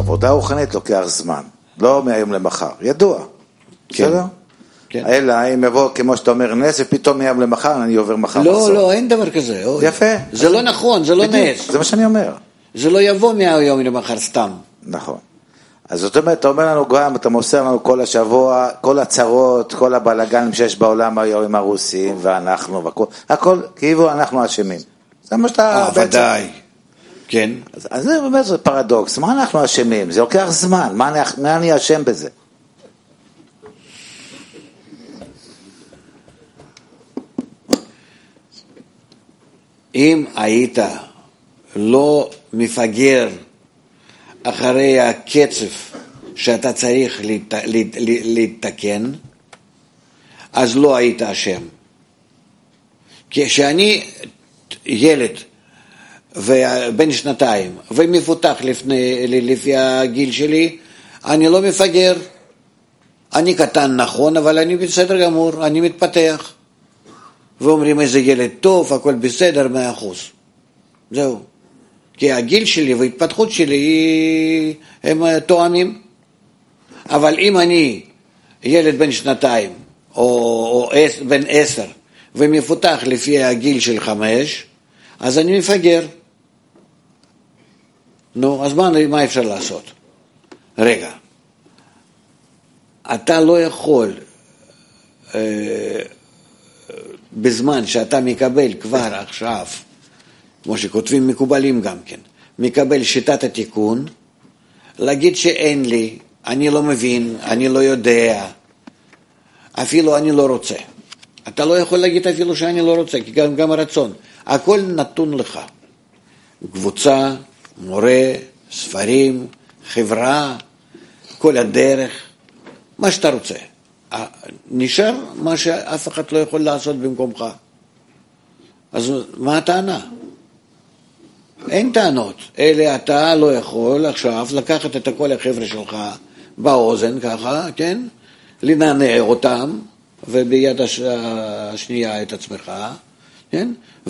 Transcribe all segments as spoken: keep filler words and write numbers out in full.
עבודה רוחנית לוקח זמן, לא מהיום למחר, ידוע, בסדר? כן. אלא אם יבוא, כמו שאתה אומר, נס, ופתאום מהיום למחר, אני עובר מחר מחזור. לא, לא, אין דבר כזה. יפה. זה לא נכון, זה לא נס. זה מה שאני אומר. זה לא יבוא מהיום למחר סתם. נכון. אז זאת אומרת, אתה אומר לנו גם, אתה מוסר לנו כל השבוע, כל הצרות, כל הבלגנים שיש בעולם היום עם הרוסים, ואנחנו, והכל, הכל, כאילו אנחנו אשמים. זה מה שאתה בעצם... ודאי. כן. אז, אז זה באמת זה פרדוקס, מה אנחנו אשמים? זה לוקח זמן, מה אני, מה אני אשם בזה? אם היית לא מפגר אחרי הקצב שאתה צריך להת, להת, להתקן, אז לא היית אשם. כשאני ילד ובן שנתיים ומפותח לפני, לפי הגיל שלי, אני לא מפגר. אני קטן נכון, אבל אני בסדר גמור, אני מתפתח. ואומרים איזה ילד טוב, הכל בסדר, מאה אחוז. זהו. כי הגיל שלי וההתפתחות שלי הם תואמים. אבל אם אני ילד בן שנתיים, או, או בן עשר, ומפותח לפי הגיל של חמש, אז אני מפגר. נו, אז מה, מה אפשר לעשות? רגע, אתה לא יכול... אה, בזמן שאתה מקבל כבר עכשיו, כמו שכותבים מקובלים גם כן, מקבל שיטת התיקון, להגיד שאין לי, אני לא מבין, אני לא יודע, אפילו אני לא רוצה. אתה לא יכול להגיד אפילו שאני לא רוצה, כי גם, גם הרצון. הכל נתון לך. קבוצה, מורה, ספרים, חברה, כל הדרך, מה שאתה רוצה. נשאר מה שאף אחד לא יכול לעשות במקומך. אז מה הטענה? אין טענות. אלה אתה לא יכול עכשיו לקחת את כל החבר'ה שלך באוזן ככה, כן? לנענע אותם, וביד השנייה את עצמך, כן?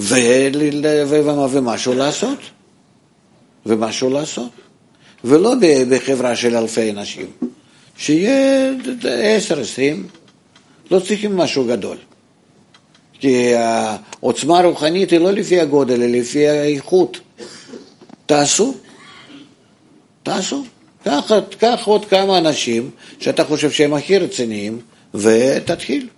ומשהו לעשות. ומשהו לעשות. ולא בחברה של אלפי אנשים. שיהיה עשר, עשרים, לא צריכים משהו גדול. כי העוצמה הרוחנית היא לא לפי הגודל, אלא לפי האיכות. תעשו, תעשו. קח, קח עוד כמה אנשים שאתה חושב שהם הכי רציניים, ותתחיל.